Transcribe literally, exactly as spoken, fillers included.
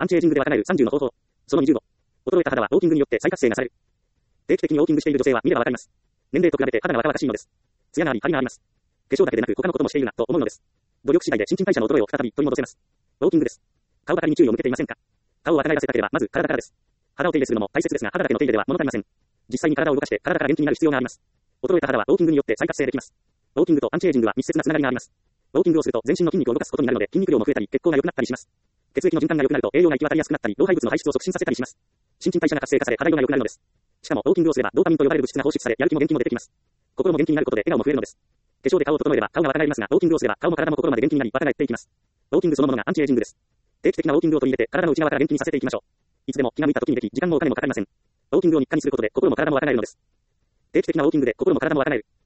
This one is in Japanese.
アンチエイジングで若返るさんじゅうの方法。そのにじゅうご。衰えた肌はウォーキングによって再活性がされる。定期的にウォーキングしている女性は見ればわかります。年齢と比べて肌が若々しいのです。艶があり、張りがあります。化粧だけでなく他のこともしているな、と思うのです。努力次第で新陳代謝の衰えを再び取り戻せます。ウォーキングです。顔ばかりに注意を向けていませんか？顔を若返らせたければ、まず体からです。肌を手入れするのも大切ですが、肌だけの手入れでは物足りません。実際に体を動かして体から元気になる必要があります。衰えた肌はウォーキングによって再活性できます。ウォーキングとアンチエイジングは密接なつながりがあります。ウォーキングをすると全身の筋肉を動かすことになるので筋肉量も増えたり、血行が良くなったりします。血液の循環が良くなると栄養が行き渡りやすくなったり、老廃物の排出を促進させたりします。新陳代謝が活性化され肌色が良くなるのです。しかもウォーキングをすればドーパミンと呼ばれる物質が放出され、やる気も元気も出てきます。心も元気になることで笑顔も増えるのです。化粧で顔を整えれば顔が若返りますが、ウォーキングをすれば顔も体も心まで元気になり若返っていきます。ウォーキングそのものがアンチエイジングです。定期的なウォーキングを取り入れて体の内側から元気にさせていきましょう。いつでも気が向いた時にでき、時間もお金もかかりません。ウォーキングを日課にすることで心も体も若返るのです。定期的なウォーキングで心も体も若返る。